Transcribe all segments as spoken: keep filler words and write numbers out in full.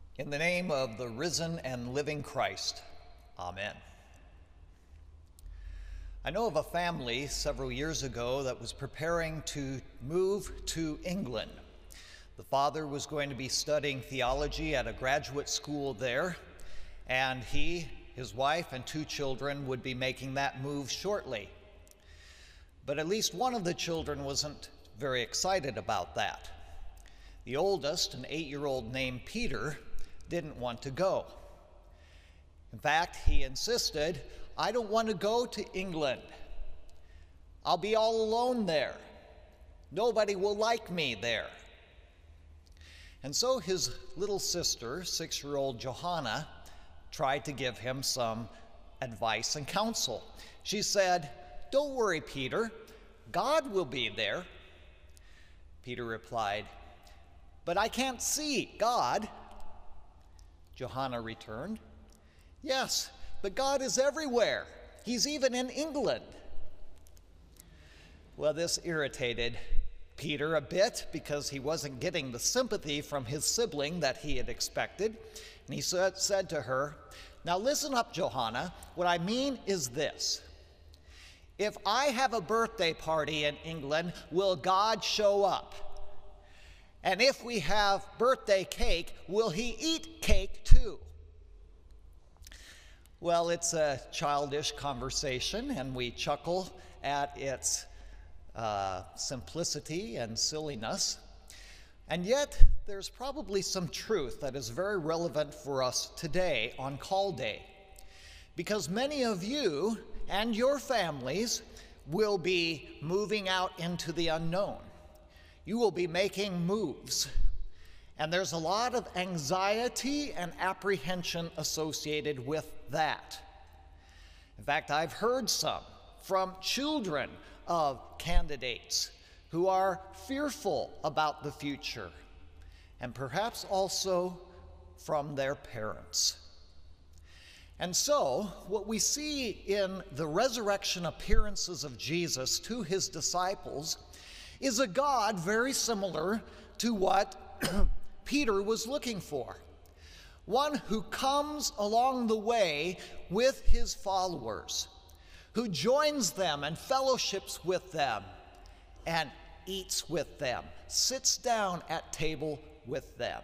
In the name of the risen and living Christ, amen. I know of a family several years ago that was preparing to move to England. The father was going to be studying theology at a graduate school there, and he, his wife, and two children would be making that move shortly. But at least one of the children wasn't very excited about that. The oldest, an eight-year-old named Peter, didn't want to go. In fact, he insisted, "I don't want to go to England. I'll be all alone there. Nobody will like me there." And so his little sister, six-year-old Johanna, tried to give him some advice and counsel. She said, "Don't worry, Peter. God will be there." Peter replied, "But I can't see God." Johanna returned, "Yes, but God is everywhere. He's even in England." Well, this irritated Peter a bit because he wasn't getting the sympathy from his sibling that he had expected. And he said, said to her, "Now listen up, Johanna. What I mean is this. If I have a birthday party in England, will God show up? And if we have birthday cake, will he eat cake too?" Well, it's a childish conversation, and we chuckle at its uh, simplicity and silliness. And yet, there's probably some truth that is very relevant for us today on Call Day, because many of you and your families will be moving out into the unknown. You will be making moves, and there's a lot of anxiety and apprehension associated with that. In fact, I've heard some from children of candidates who are fearful about the future, and perhaps also from their parents. And so, what we see in the resurrection appearances of Jesus to his disciples is a God very similar to what Peter was looking for. One who comes along the way with his followers, who joins them and fellowships with them and eats with them, sits down at table with them.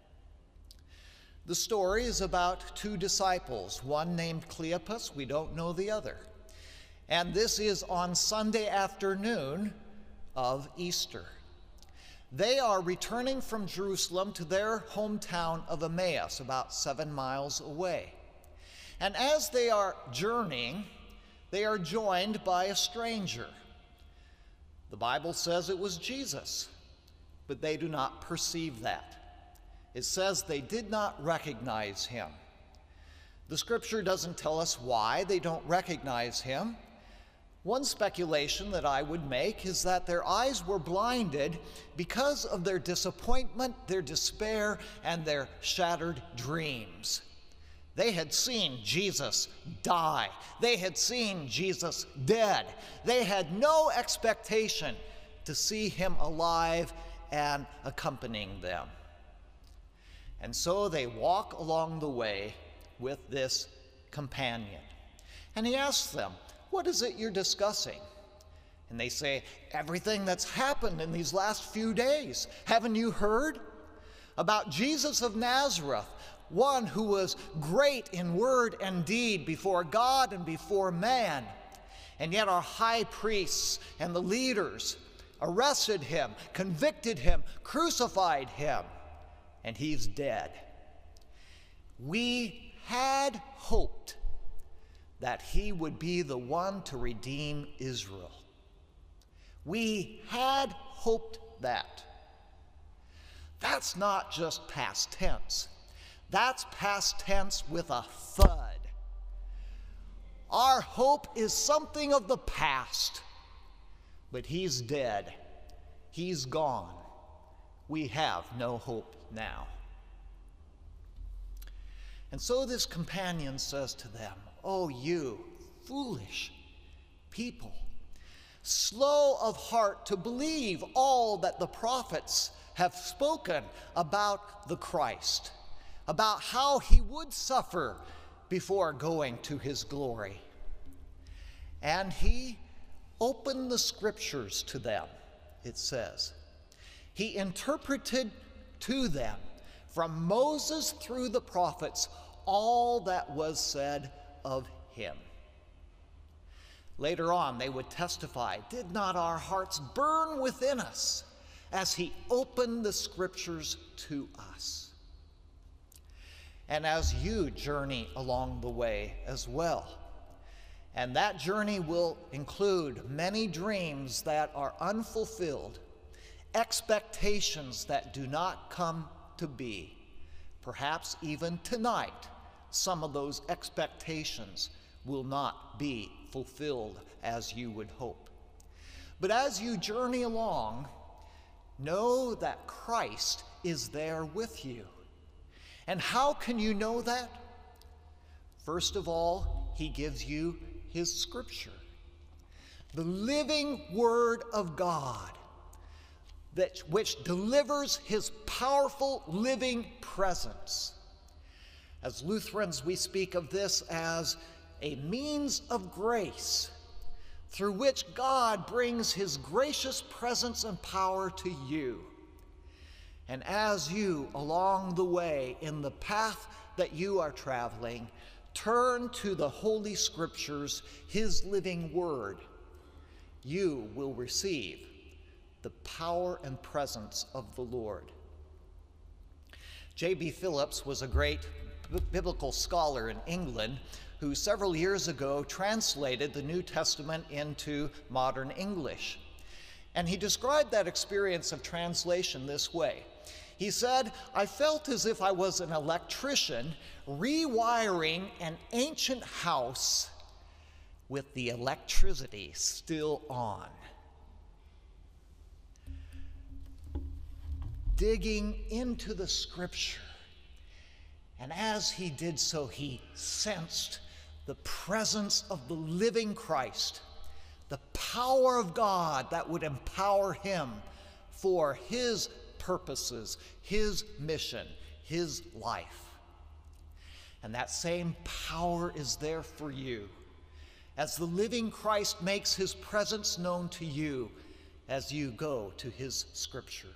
The story is about two disciples, one named Cleopas, we don't know the other. And this is on Sunday afternoon of Easter. They are returning from Jerusalem to their hometown of Emmaus, about seven miles away. And as they are journeying, they are joined by a stranger. The Bible says it was Jesus, but they do not perceive that. It says they did not recognize him. The scripture doesn't tell us why they don't recognize him. One speculation that I would make is that their eyes were blinded because of their disappointment, their despair, and their shattered dreams. They had seen Jesus die. They had seen Jesus dead. They had no expectation to see him alive and accompanying them. And so they walk along the way with this companion. And he asks them, "What is it you're discussing?" And they say, "Everything that's happened in these last few days. Haven't you heard? About Jesus of Nazareth, one who was great in word and deed before God and before man. And yet our high priests and the leaders arrested him, convicted him, crucified him, and he's dead. We had hoped that he would be the one to redeem Israel. We had hoped that." That's not just past tense. That's past tense with a thud. Our hope is something of the past, but he's dead. He's gone. We have no hope now. And so this companion says to them, "Oh, you foolish people, slow of heart to believe all that the prophets have spoken about the Christ. about how he would suffer before going to his glory. And he opened the scriptures to them, it says. He interpreted to them from Moses through the prophets all that was said of him. Later on, they would testify, "Did not our hearts burn within us as he opened the scriptures to us?" And as you journey along the way as well, and that journey will include many dreams that are unfulfilled, expectations that do not come to be. Perhaps even tonight, some of those expectations will not be fulfilled as you would hope. But as you journey along, know that Christ is there with you. And how can you know that? First of all, he gives you his scripture, the living word of God, that which delivers his powerful living presence. As Lutherans, we speak of this as a means of grace through which God brings his gracious presence and power to you. And as you, along the way, in the path that you are traveling, turn to the Holy Scriptures, his living word, you will receive the power and presence of the Lord. J B Phillips was a great biblical scholar in England who several years ago translated the New Testament into modern English. And he described that experience of translation this way. He said, "I felt as if I was an electrician rewiring an ancient house with the electricity still on." Digging into the scripture. And as he did so, he sensed the presence of the living Christ, the power of God that would empower him for his purposes, his mission, his life. And that same power is there for you as the living Christ makes his presence known to you as you go to his scripture.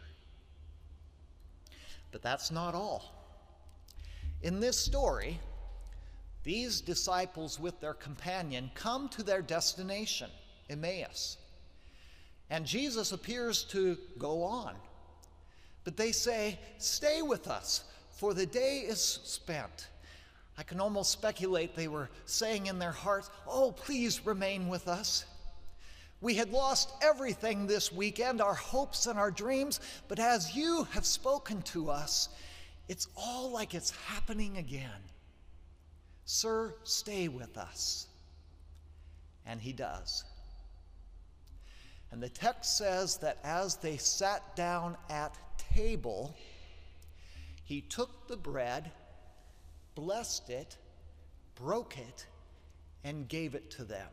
But that's not all. In this story, these disciples with their companion come to their destination, Emmaus. And Jesus appears to go on. But they say, "Stay with us, for the day is spent." I can almost speculate they were saying in their hearts, "Oh, please remain with us. We had lost everything this weekend, our hopes and our dreams, but as you have spoken to us, it's all like it's happening again. Sir, stay with us." And he does. And the text says that as they sat down at table, he took the bread, blessed it, broke it, and gave it to them.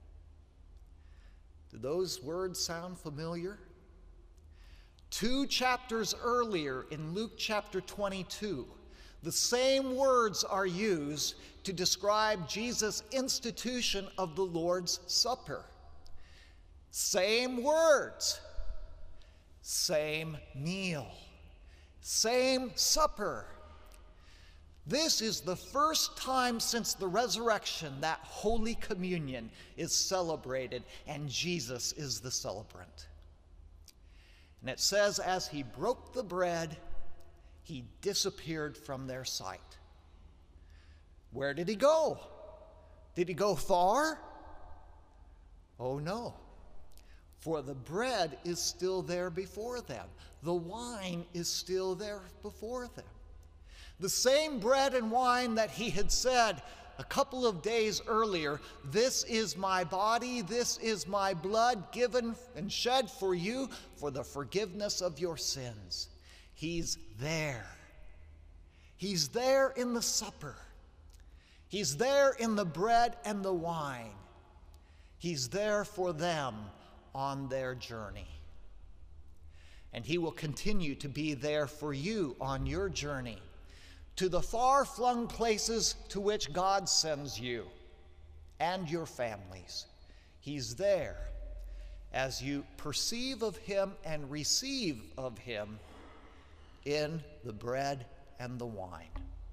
Do those words sound familiar? Two chapters earlier in Luke chapter twenty-two, the same words are used to describe Jesus' institution of the Lord's Supper. Same words, same meal, same supper. This is the first time since the resurrection that Holy Communion is celebrated, and Jesus is the celebrant. And it says, as he broke the bread, he disappeared from their sight. Where did he go? Did he go far? Oh no, for the bread is still there before them. The wine is still there before them. The same bread and wine that he had said a couple of days earlier, "This is my body, this is my blood given and shed for you for the forgiveness of your sins." He's there. He's there in the supper. He's there in the bread and the wine. He's there for them on their journey. And he will continue to be there for you on your journey, to the far-flung places to which God sends you and your families. He's there as you perceive of him and receive of him in the bread and the wine.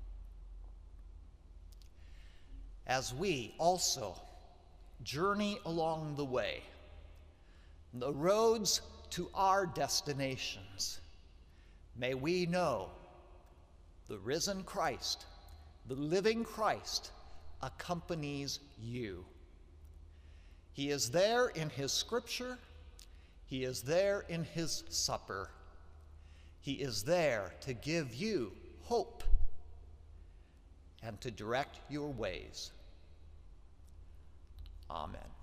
As we also journey along the way, the roads to our destinations, may we know the risen Christ, the living Christ, accompanies you. He is there in his scripture. He is there in his supper. He is there to give you hope and to direct your ways. Amen.